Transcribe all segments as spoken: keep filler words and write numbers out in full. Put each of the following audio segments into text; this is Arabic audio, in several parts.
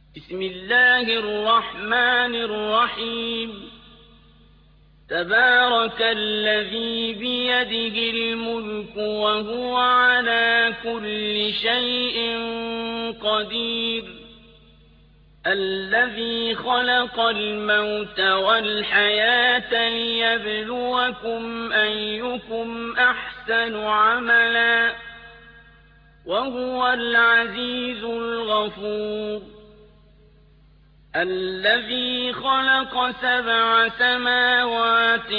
بسم الله الرحمن الرحيم تبارك الذي بيده الملك وهو على كل شيء قدير الذي خلق الموت والحياة ليبلوكم أيكم أحسن عملا وهو العزيز الغفور الذي خلق سبع سماوات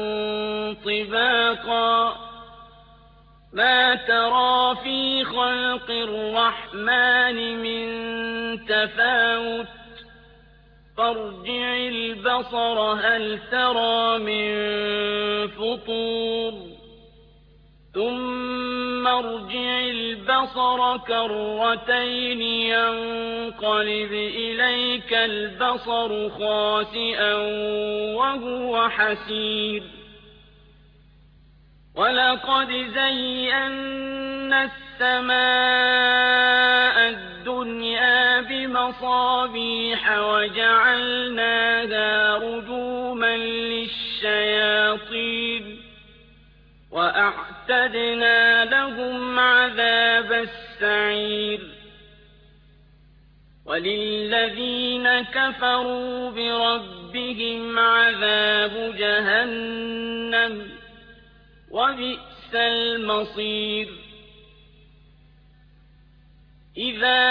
طباقا ما ترى في خلق الرحمن من تفاوت فارجع البصر هل ترى من فطور ثم ارجع البصر كرتين ينقلب إليك البصر خاسئا وهو حسير ولقد زينا السماء الدنيا بمصابيح وجعلناها رجوما للشياطين وأعتدنا لهم عذاب السعير وللذين كفروا بربهم عذاب جهنم وبئس المصير إذا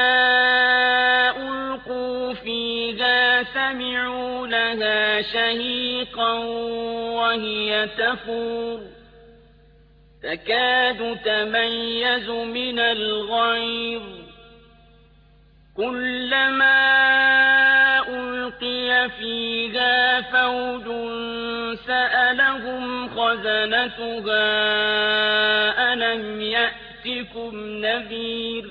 ألقوا فيها سمعوا لها شهيقا وهي تفور تكاد تميز من الغيظ كلما ألقي فيها فوج سألهم خزنتها ألم يأتكم نذير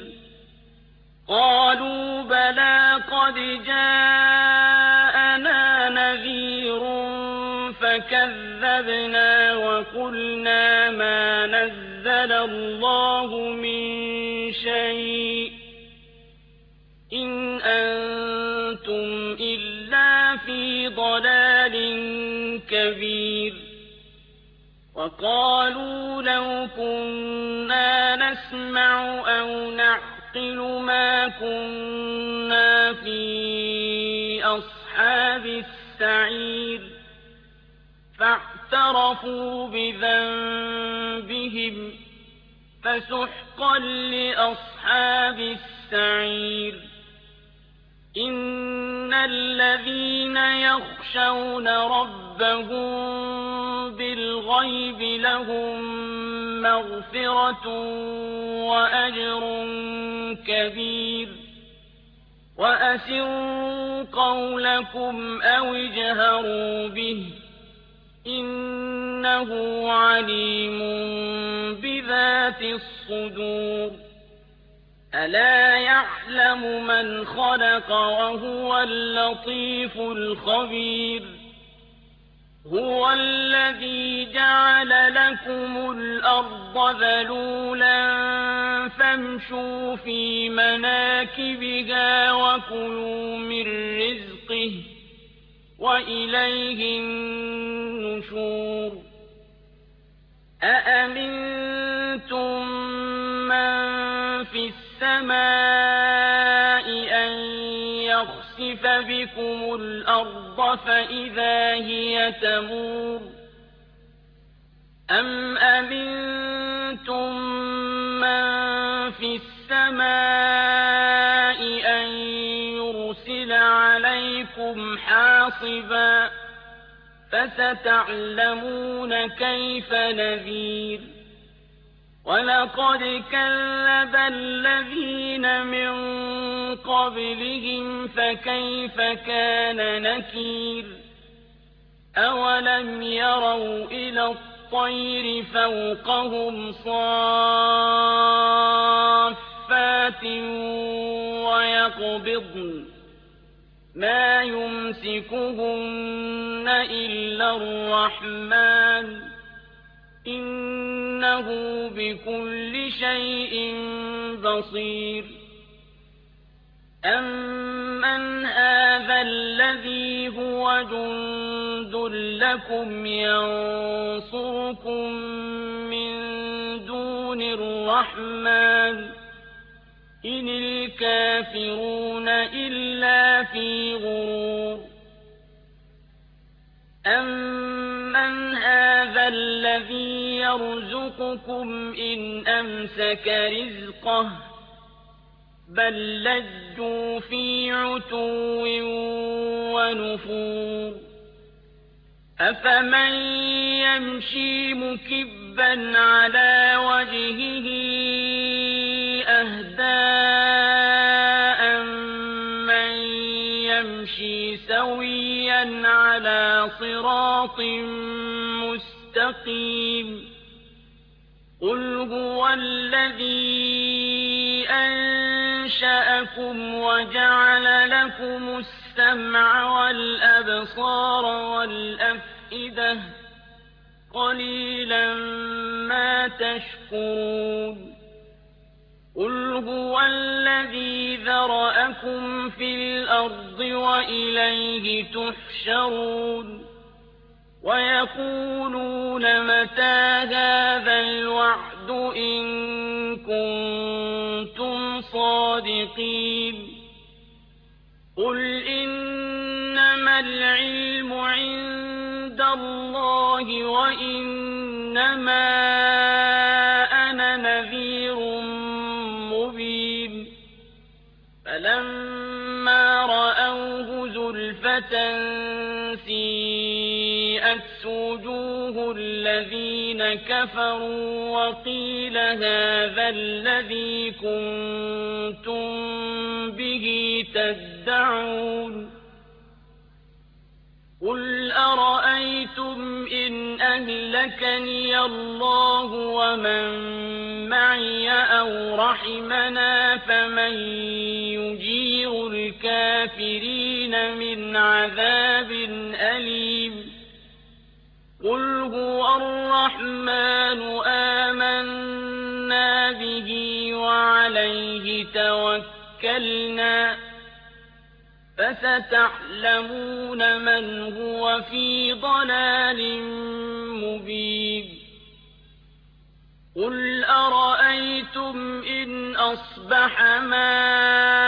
قالوا بلى قد جاءنا نذير فكذبنا وقلنا ما نزل الله من شيء إن أنتم إلا في ضلال كبير وقالوا لو كنا نسمع أو نعقل ما كنا في أصحاب السعير فاعترفوا بذنبهم فسحقا لأصحاب السعير إن الذين يخشون ربهم بالغيب لهم مغفرة وأجر كبير وأسروا قولكم أو اجهروا به إنه عليم بذات الصدور ألا يعلم من خلق وهو اللطيف الخبير هو الذي جعل لكم الأرض ذلولا فامشوا في مناكبها وكلوا من رزقه وإليه النشور أأمنتم من في السماء أن يخسف بكم الأرض فإذا هي تمور أم أمنتم من في السماء أن يرسل عليكم حاصبا فستعلمون كيف نذير ولقد كذب الذين من قبلهم فكيف كان نكير أولم يروا إلى الطير فوقهم صافات ويقبضن ما يمسكهن إلا الرحمن إنه بكل شيء بصير أمن جند لكم ينصركم من دون الرحمن إن الكافرون إلا في غرور أمن هذا الذي يرزقكم إن أمسك رزقه بل لجوا في عتو ونفور أفمن يمشي مكبا على وجهه أهدى من يمشي سويا على صراط مستقيم قل هو الذي أنشأكم وجعل لكم السمع والأبصار والأفئدة قليلا ما تشكرون قل هو الذي ذرأكم في الأرض وإليه تحشرون ويقولون متى هذا الوعد إن كنتم صادقين قل إنما العلم عند الله وإنما أنا نذير مبين فلما رأوه زلفة سيئت وجوه الذين كفروا وقيل هذا الذي كنتم به تدعون قل أرأيتم إن أهلكني الله ومن معي أو رحمنا فمن يجير الكافرين من عذاب أليم قل هو الرحمن آمنا به وعليه توكلنا فستعلمون من هو في ضلال مبين قل أرأيتم إن أصبح ماؤكم